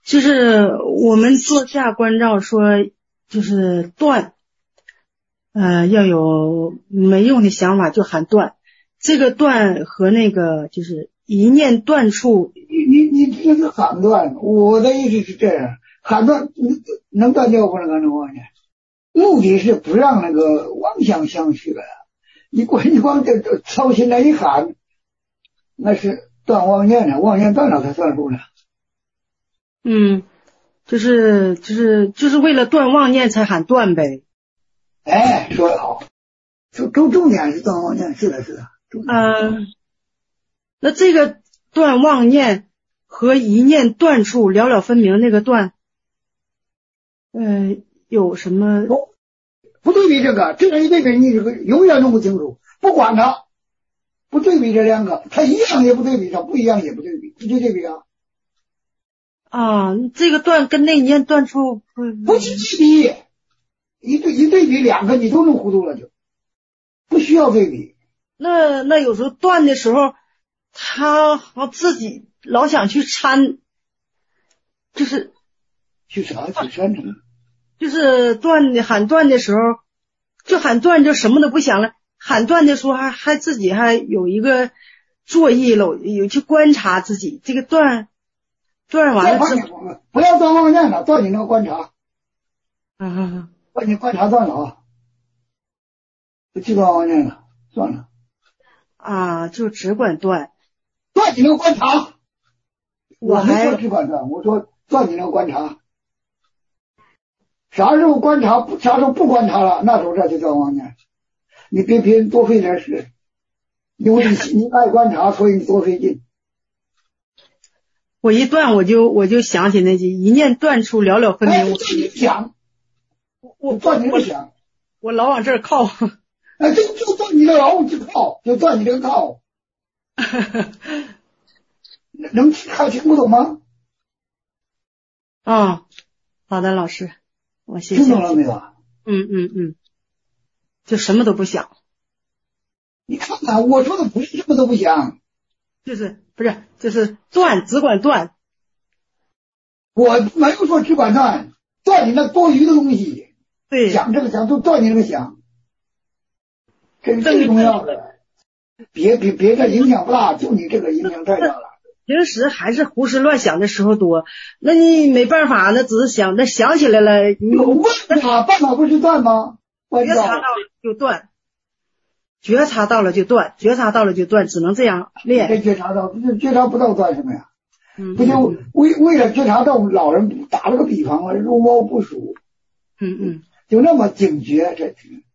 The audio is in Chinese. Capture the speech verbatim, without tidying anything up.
就是我们坐下观照说，就是断，呃，要有没用的想法就喊断。这个断和那个就是一念断处， 你你你这是喊断，我的意思是这样，喊断能断掉不能断妄念，目的是不让那个妄想相续了呀。你光你光这操心那一喊，那是断妄念了，妄念断了才算数了。 嗯，就是就是就是为了断妄念才喊断呗。 哎，说得好，重重重点是断妄念，是的，是的。 嗯、呃，那这个断妄念和一念断处了了分明那个断，呃，有什么？ 不对比这个，这个一对比你永远弄不清楚。不管它，不对比这两个，它一样也不对比，它不一样也不对比，不就对比啊？ 啊，这个断跟那一念断处不不去对比，一对一对比两个你都弄糊涂了就，不需要对比。 那那有时候断的时候，他自己老想去掺，就是去啥去删什么？ 就是断的喊断的时候，就喊断就什么都不想了。喊断的时候还还自己还有一个作意了，有去观察自己这个断断完了之后， 不要断妄念了，断你那个观察， 嗯， 断你观察断了啊，不去断妄念了，算了。 啊，就只管断， 断你那个观察， 我没说只管断，我说断你那个观察。啥时候观察不，啥时候不观察了，那时候这就叫妄念。你别别人多费点事，因为你你爱观察，所以你多费劲。 我一断我就我就想起那句一念断处了了分明。 哎，你想， 我断你的想， 我老往这儿靠。 哎，就就断你的老去靠，就断你这个靠。能还听不懂吗？ 啊、哦，好的，老师，我谢谢。 听懂了没有？ 嗯嗯嗯，就什么都不想。 你看看，我说的不是什么都不想， 就是不是就是断，只管断。 我没有说只管断，断你那多余的东西。 对， 想这个想，就断你那个想，这是最重要的。别别别的影响不大，就你这个影响太大了。 平时还是胡思乱想的时候多，那你没办法，那只是想，那想起来了，你有办法，办法不是断吗？ 觉察到了就断，觉察到了就断，觉察到了就断，只能这样练。 这觉察到，这觉察不到断什么呀？ 嗯， 不就为为了觉察到，老人打了个比方啊，入猫不属。 嗯嗯， 就那么警觉，这